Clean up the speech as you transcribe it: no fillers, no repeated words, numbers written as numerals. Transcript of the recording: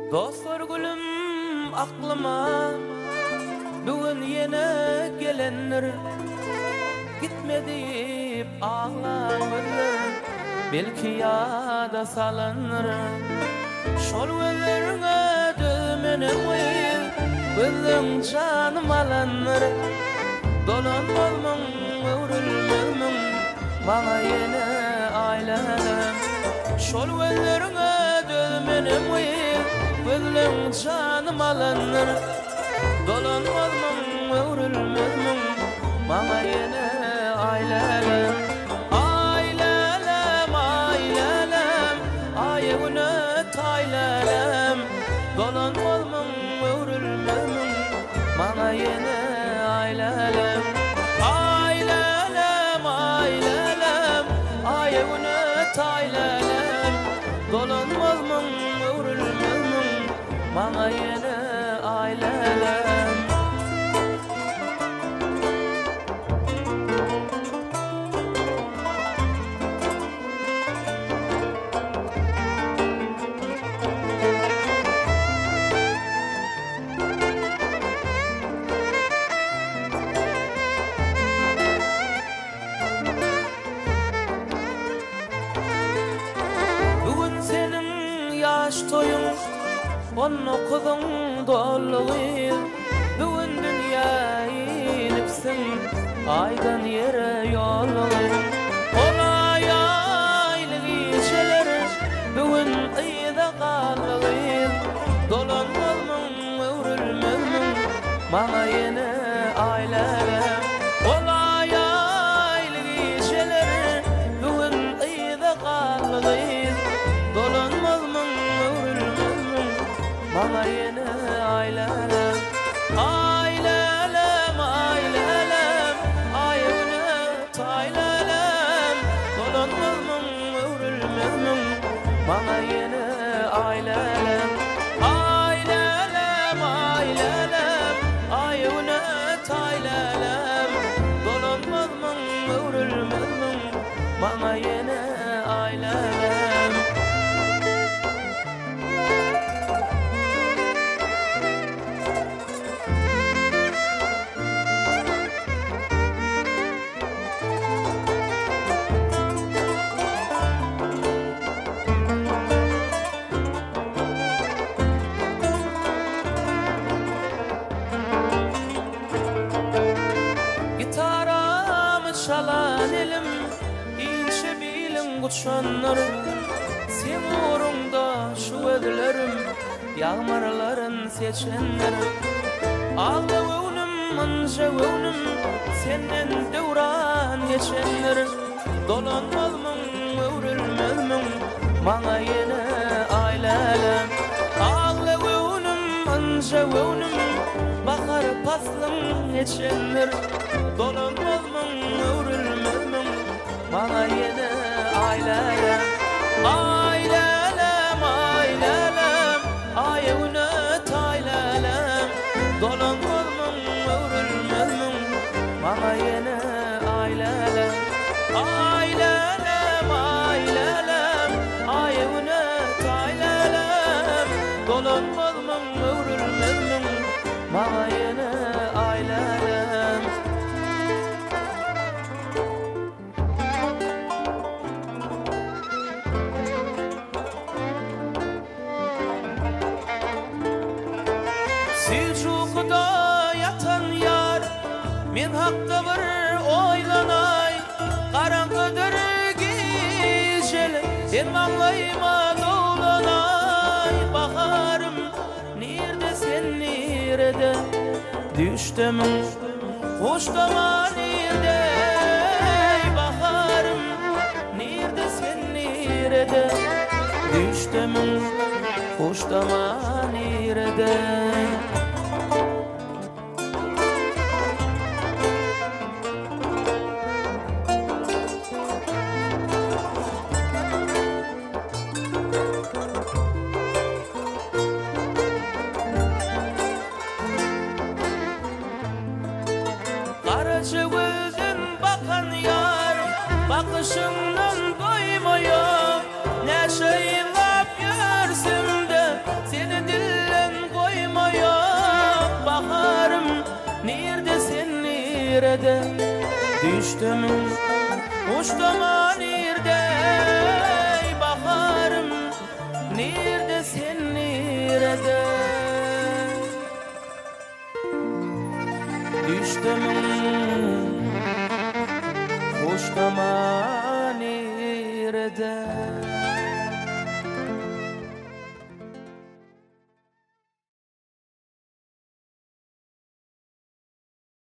Dostlar gülüm aklıma bugün yine gelenler gitme deyip ağlanır belki yada salınır şol gözlerine dövmeni koyup gözün canım alınır dolan olmam öğrülmem bana yine ailenim şol gözlerine dövmeni koyup gözün canım alınır dolan olmam öğrülmem bana yine ailenim ailelem ailelem ayağını taylelem dolan olmam öğrülmem bana yine ailelem ailelem ailelem ayağını taylelem dolan olmam öğrülmem bana yine ailelem yaş toyun on okudun doluğu bugün dünyayı inipsin aydan yere yolun olay aylı geceler bugün ıyda kalır dolan olmam öğrülmem bana yine ailelem olay aylı geceler bugün ıyda kalır dolan bana yine ailelem ailelem ailelem ayağını taylelem dolan olmam öğrülmem bana yine ailelem ailelem ailelem ayağını taylelem dolan olmam öğrülmem bana yine ailelem çalan elim inşe bilim uçanlar sen uğrunda şu ödülerim yağmarların seçenler ağlavunum anjavunum senden devran geçenler dolan olmam öğrülmem bana yine ailelem ağlavunum anjavunum bakar paslım geçenler dolan olmam öğrülmem bana yine ailelem ailelem ailelem ayağını taylelem dolan olmam öğrülmem bana yine ailelem ailelem ailelem ayağını taylelem dolan olmam öğrülmem bana yine ailelem Silçuk'da yatan yar men hakda bir oylanay qarangıdır geceli dermanlayma dolanay baharım nerede sen nerede düştemin hoştama nerede baharım nerede sen nerede düştemin hoştama nerede Karaca gözün bakan yar bakışından doymuyor ne şeyin lap görsün de seni dil nirede düştüm uçtama nirede baharım nirede sen nirede düştüm uçtama nirede